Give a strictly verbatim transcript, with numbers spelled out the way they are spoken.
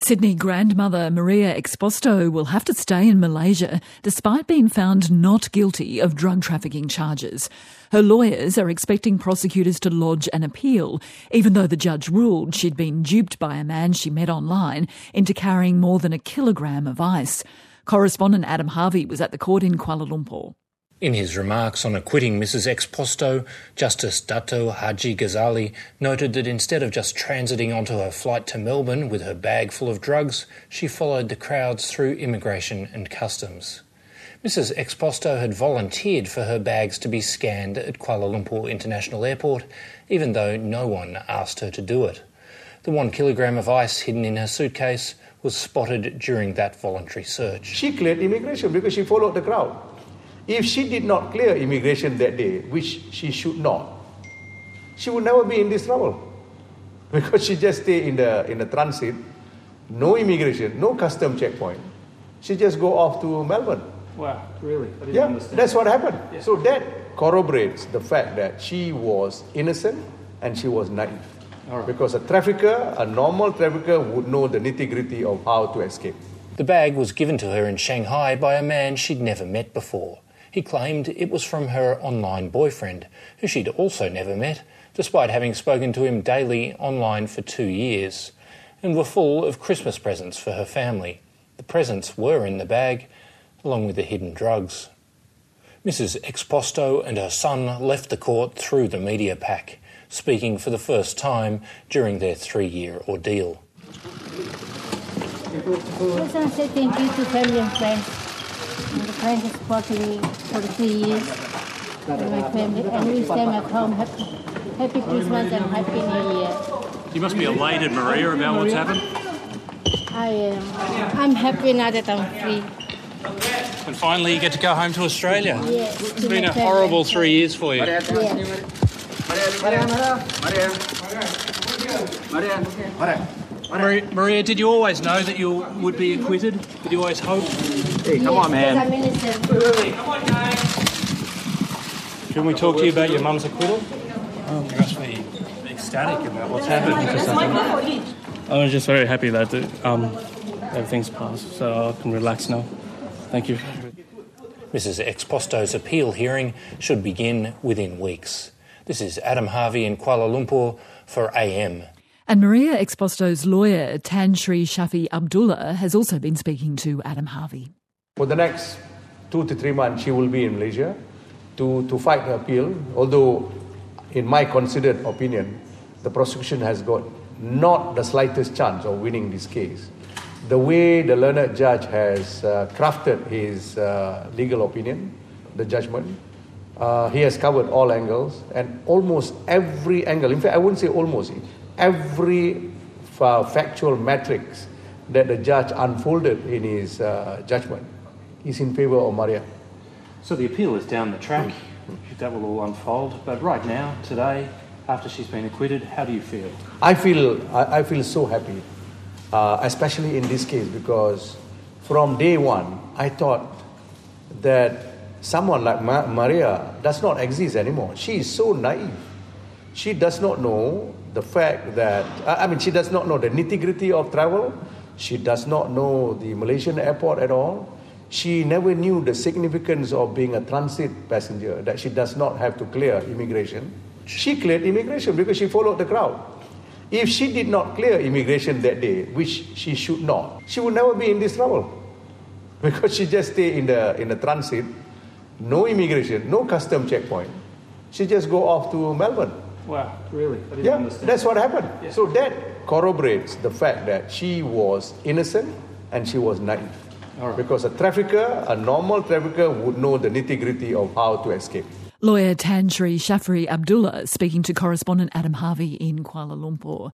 Sydney grandmother Maria Exposto will have to stay in Malaysia despite being found not guilty of drug trafficking charges. Her lawyers are expecting prosecutors to lodge an appeal, even though the judge ruled she'd been duped by a man she met online into carrying more than a kilogram of ice. Correspondent Adam Harvey was at the court in Kuala Lumpur. In his remarks on acquitting Missus Exposto, Justice Dato Haji Ghazali noted that instead of just transiting onto her flight to Melbourne with her bag full of drugs, she followed the crowds through immigration and customs. Missus Exposto had volunteered for her bags to be scanned at Kuala Lumpur International Airport, even though no one asked her to do it. The one kilogram of ice hidden in her suitcase was spotted during that voluntary search. She cleared immigration because she followed the crowd. If she did not clear immigration that day, which she should not, she would never be in this trouble. Because she just stay in the in the transit, no immigration, no custom checkpoint. She just go off to Melbourne. Wow, really? I didn't yeah, understand. That's what happened. Yeah. So that corroborates the fact that she was innocent and she was naive. All right. Because a trafficker, a normal trafficker, would know the nitty-gritty of how to escape. The bag was given to her in Shanghai by a man she'd never met before. He claimed it was from her online boyfriend, who she'd also never met, despite having spoken to him daily online for two years, and were full of Christmas presents for her family. The presents were in the bag, along with the hidden drugs. Missus Exposto and her son left the court through the media pack, speaking for the first time during their three-year ordeal. I just want to say thank you to family and friends. And the friends have supported me for the three years. And my family. And we stay at home. Happy, happy Christmas and Happy New Year. You must be elated, Maria, about what's happened. I am. I'm happy now that I'm free. And finally you get to go home to Australia. Yes. It's been a horrible three years for you. Yes. Maria, Maria, did you always know that you would be acquitted? Did you always hope? Hey, come on, man. I'm innocent. Can we talk to you about your mum's acquittal? Um, you must be ecstatic about what's happened. I'm just very happy that um, everything's passed, so I can relax now. Thank you. Missus Exposto's appeal hearing should begin within weeks. This is Adam Harvey in Kuala Lumpur for A M. And Maria Exposto's lawyer, Tan Sri Shafi Abdullah, has also been speaking to Adam Harvey. For the next two to three months, she will be in Malaysia to, to fight her appeal, although in my considered opinion, the prosecution has got not the slightest chance of winning this case. The way the learned judge has uh, crafted his uh, legal opinion, the judgment, uh, he has covered all angles and almost every angle. In fact, I wouldn't say almost, every uh, factual matrix that the judge unfolded in his uh, judgment is in favour of Maria. So the appeal is down the track. That will all unfold. But right now, today, after she's been acquitted, how do you feel? I feel I, I feel so happy, uh, especially in this case, because from day one, I thought that someone like Ma- Maria does not exist anymore. She is so naive. She does not know the fact that, I mean, she does not know the nitty-gritty of travel. She does not know the Malaysian airport at all. She never knew the significance of being a transit passenger, that she does not have to clear immigration. She cleared immigration because she followed the crowd. If she did not clear immigration that day, which she should not, she would never be in this trouble. Because she just stay in the in the transit, no immigration, no custom checkpoint. She just go off to Melbourne. Wow, really? I didn't yeah, understand. that's what happened. Yeah. So that corroborates the fact that she was innocent and she was naive. All right. Because a trafficker, a normal trafficker, would know the nitty-gritty of how to escape. Lawyer Tan Sri Shafi Abdullah speaking to correspondent Adam Harvey in Kuala Lumpur.